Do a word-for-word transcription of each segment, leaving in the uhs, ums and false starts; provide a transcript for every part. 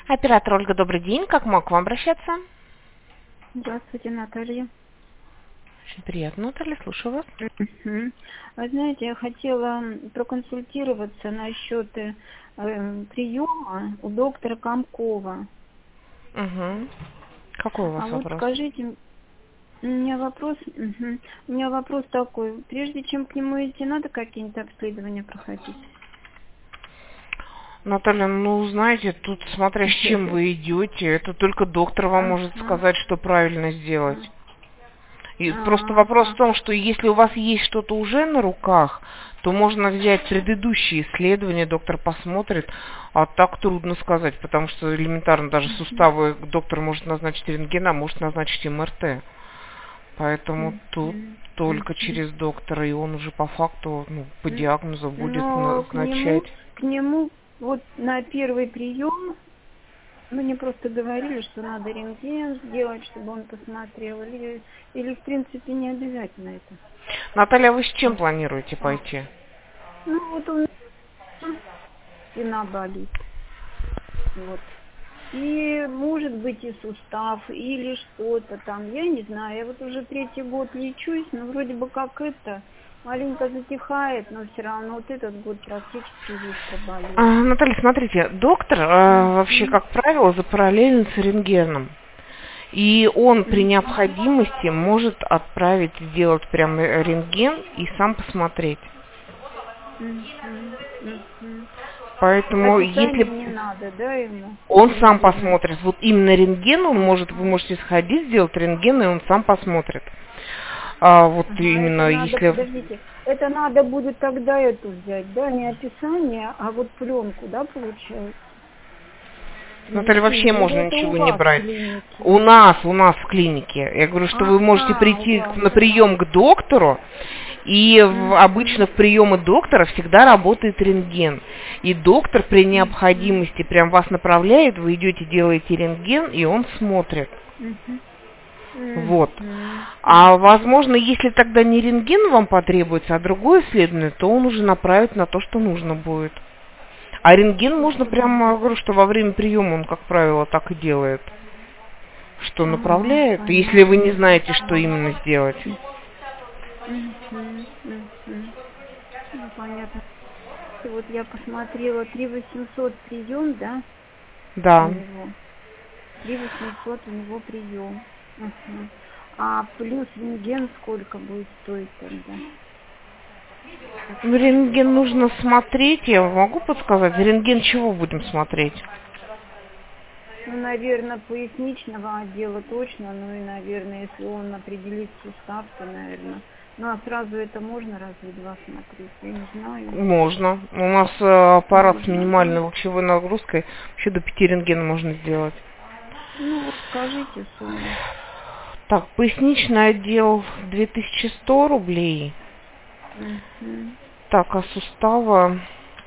Оператор Ольга, добрый день. Как могу к вам обращаться? Здравствуйте, Наталья. Очень приятно, Наталья, слушаю вас. Мгм. Вы знаете, я хотела проконсультироваться насчет э, приема у доктора Комкова. Угу. Какой у А вас вот вопрос? скажите, у меня вопрос, мгм, у меня вопрос такой. Прежде чем к нему идти, надо какие-нибудь обследования проходить? Наталья, ну, знаете, тут смотря с чем вы идете, это только доктор вам может Ага. сказать, что правильно сделать. И просто вопрос в Ага. том, что если у вас есть что-то уже на руках, то можно взять предыдущие исследования, доктор посмотрит, а так трудно сказать, потому что элементарно даже суставы доктор может назначить рентген, а может назначить эм эр тэ. Поэтому тут Мгм. только Мгм. через доктора, и он уже по факту, ну, по М. диагнозу будет Но к нему, назначать. к нему вот на первый прием мне просто говорили, что надо рентген сделать, чтобы он посмотрел. Или, или в принципе не обязательно это. Наталья, вы с чем планируете А. пойти? Ну вот у меня спина болит. Вот. И может быть и сустав, или что-то там. Я не знаю. Я вот уже третий год лечусь, но вроде бы как это маленько затихает, но все равно вот этот год практически весь А, проболел. Наталья, смотрите, доктор э, вообще, Мгм. как правило, запараллелен с рентгеном. И он при Мгм. необходимости может отправить сделать прям рентген и сам посмотреть. Мгм. Мгм. Поэтому, Описание если не надо, да, ему? он сам Рентгена. посмотрит, вот именно рентген он может, вы Ага. можете сходить, сделать рентген, и он сам посмотрит. А вот Ага, это именно надо, если... подождите, это надо будет тогда эту взять, да, не описание, а вот пленку, да, получается? Наталья, вообще Принести. Или можно это у ничего не вас в брать. клинике? У нас, у нас в клинике. Я говорю, что вы можете Ага, у прийти вас, на да. прием к доктору, и в, обычно Мгм. в приемы доктора всегда работает рентген. И доктор при Мгм. необходимости прям вас направляет, вы идете, делаете рентген, и он смотрит. Мгм. Вот. Мгм. А Мгм. возможно, если тогда не рентген вам потребуется, а другое исследование, то он уже направит на то, что нужно будет. А рентген можно прямо, я говорю, что во время приема он, как правило, так и делает. Что Ага, направляет, если вы не понятно. знаете, что именно сделать. Мгм. Мгм. Ну, понятно. И вот я посмотрела, три восемьсот прием, да, у Да. него. три восемьсот у него прием. Ага. А плюс рентген сколько будет стоить тогда? Ну, рентген нужно смотреть, я могу подсказать. Рентген чего будем смотреть? Ну, наверное, поясничного отдела точно, ну и, наверное, если он определит сустав, то, наверное. Ну, а сразу это можно разве два смотреть? Я не знаю. Можно. У нас э, аппарат с Можно, да? минимальной лучевой нагрузкой. Еще до пяти рентген можно сделать. Ну, вот скажите сумму. Так, поясничный отдел две тысячи сто рублей. Угу. Так, а сустава...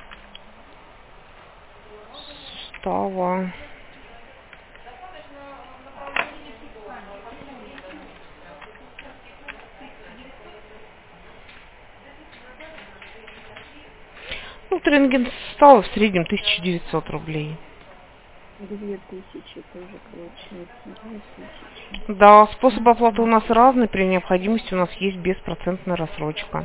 Сустава... Ну, рентген сустава в среднем тысяча девятьсот рублей. Две тысячи тоже получается. Две тысячи. Да, способ оплаты у Угу. нас разный. При необходимости у нас есть беспроцентная рассрочка.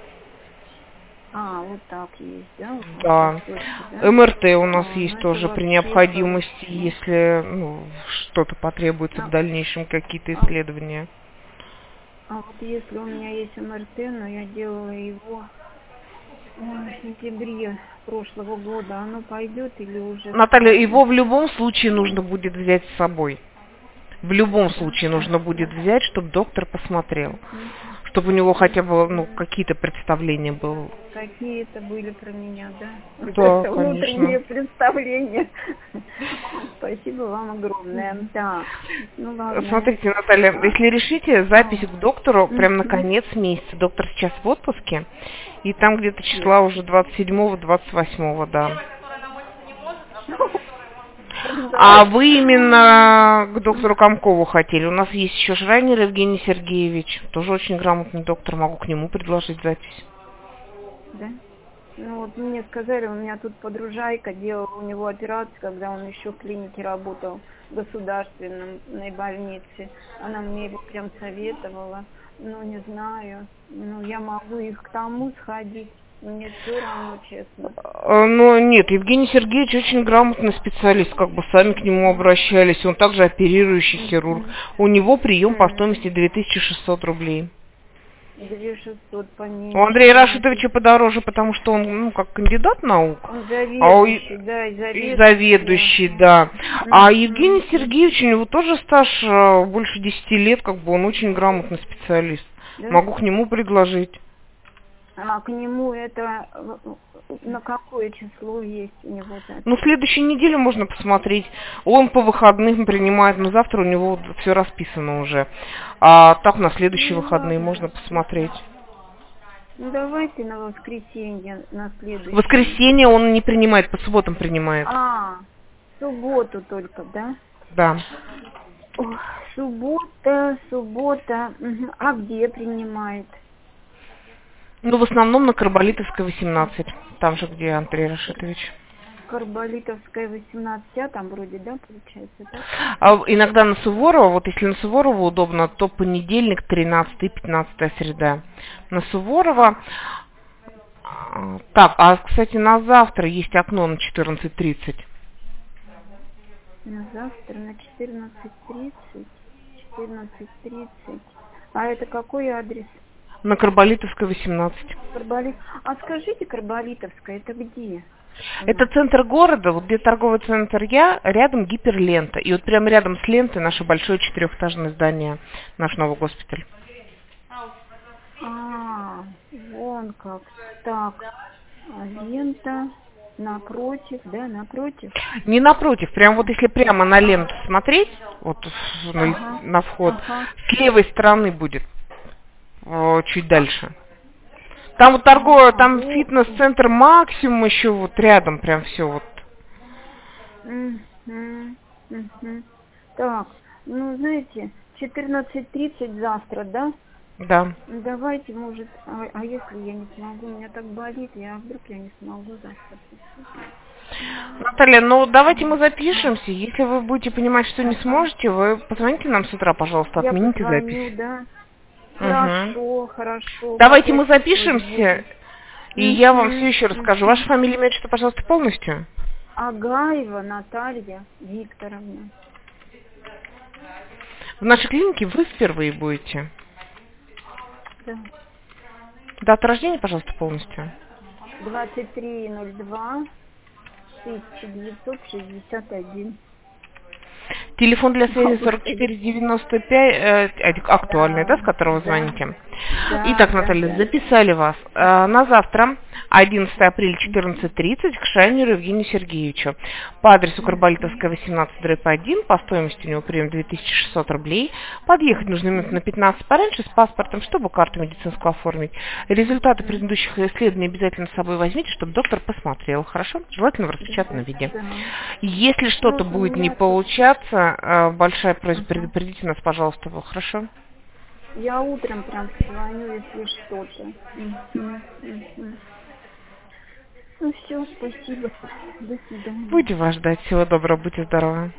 А, вот так есть, да, у вас Да. рассрочка, да? эм эр тэ у нас А, ну есть это тоже при вообще необходимости, хорошо. если ну, что-то потребуется в А, дальнейшем, какие-то а, исследования. а вот если у меня есть эм эр тэ, но я делала его ой, в сентябре прошлого года, оно пойдет или уже Наталья, сразу? его в любом случае нужно будет взять с собой. В любом Да? случае нужно будет Угу. взять, чтобы доктор посмотрел. Угу. Чтобы у него хотя бы ну, Угу. какие-то представления было. Какие-то были про меня, да? Да, Это конечно. внутреннее представление. Ой, спасибо вам огромное. Так, ну ладно. Смотрите, Наталья, А, если решите, запись а, к доктору прям на мгм. конец месяца. Доктор сейчас в отпуске, и там где-то Нет. числа уже двадцать седьмого двадцать восьмого, да. А Да. вы именно к доктору Комкову хотели. У нас есть еще Шрайнер Евгений Сергеевич, тоже очень грамотный доктор, могу к нему предложить запись. Да? Ну вот мне сказали, у меня тут подружайка делала у него операцию, когда он еще в клинике работал, в государственной больнице. Она мне его прям советовала. Ну, не знаю. Ну, я могу и к тому сходить. Мне все равно, честно. Э, Но нет, Евгений Сергеевич очень грамотный специалист, как бы сами к нему обращались. Он также оперирующий хирург. Мгм. У него прием по М. стоимости две тысячи шестьсот рублей. две тысячи шестьсот поменьше. У Андрея Значит, Рашитовича подороже, потому что он, ну, как кандидат наук, он а у заведующий, да, и и заведующий. заведующий, да. А Евгений Мгм. Сергеевич, у него тоже стаж э, больше десяти лет, как бы он очень грамотный специалист. Да? Могу к нему предложить. А к нему это э, на какое число есть у него запись? Ну, в следующей неделе можно посмотреть. Он по выходным принимает, но завтра у него все расписано уже. А так на следующие Ну выходные ладно. можно посмотреть. Ну давайте на воскресенье, на В следующее. воскресенье он не принимает, по субботам принимает. А, в субботу только, да? Да. Ох, суббота, суббота. Мгм. А где принимает? Ну, в основном на Карболитовской, восемнадцать. Там же, где Андрей Рашитович. Карболитовская, восемнадцать, а там вроде, да, получается, да? А иногда на Суворова, вот если на Суворова удобно, то понедельник, тринадцатый, пятнадцатая среда. На Суворова. а, Так, а, кстати, на завтра есть окно на четырнадцать тридцать. На завтра на четырнадцать тридцать. четырнадцать тридцать. А это какой адрес? На Карболитовской, восемнадцать. Карболит. А скажите, Карболитовская, это где? у Это нас? центр города, вот где торговый центр Я, рядом гиперлента. И вот прямо рядом с лентой наше большое четырехэтажное здание, наш новый госпиталь. А, вон как. Так, а лента напротив, да, напротив? Не напротив, прям вот если прямо на ленту смотреть, вот на, Ага, на вход, ага. с левой стороны будет, о, чуть дальше. Там вот торговый, А, там вот. фитнес-центр Максимум еще вот рядом, прям все вот. Мгм, мгм. Так, ну, знаете, четырнадцать тридцать завтра, да? Да. Ну, давайте, может, а, а если я не смогу, у меня так болит, я а вдруг я не смогу завтра прийти? Наталья, ну давайте мы запишемся. Если вы будете понимать, что не Ага. сможете, вы позвоните нам с утра, пожалуйста, Я отмените запись. позвоню, да. Угу. Хорошо, хорошо. Как Давайте я мы чувствовать запишемся, буду? и я вам Угу, все еще расскажу. Ваша угу. фамилия, имя, отчество, пожалуйста, полностью. Агаева Наталья Викторовна. В нашей клинике вы впервые будете. Да. Дата рождения, пожалуйста, полностью. двадцать три ноль два тысяча девятьсот шестьдесят один. Телефон для связи сорок Господи. четыре девяносто пять, э, актуальный, Да, да, с которого да, звоните? да, Итак, да, Наталья, да. записали вас э, на завтра, одиннадцатого апреля, четырнадцать тридцать, к Шайнеру Евгению Сергеевичу. По адресу Карболитовская, восемнадцать, дробь один, по стоимости у него прием две тысячи шестьсот рублей. Подъехать нужно минут на пятнадцать пораньше с паспортом, чтобы карту медицинскую оформить. Результаты предыдущих исследований обязательно с собой возьмите, чтобы доктор посмотрел, хорошо? Желательно в распечатанном виде. Да. Если что-то Вот у будет не меня тут... получаться, э, большая просьба, Ага. предупредите нас, пожалуйста, вы, хорошо? Я утром прям позвоню, если что-то. Мгм, мгм. Ну все, спасибо. До свидания. Будем вас ждать. Всего доброго, будьте здоровы.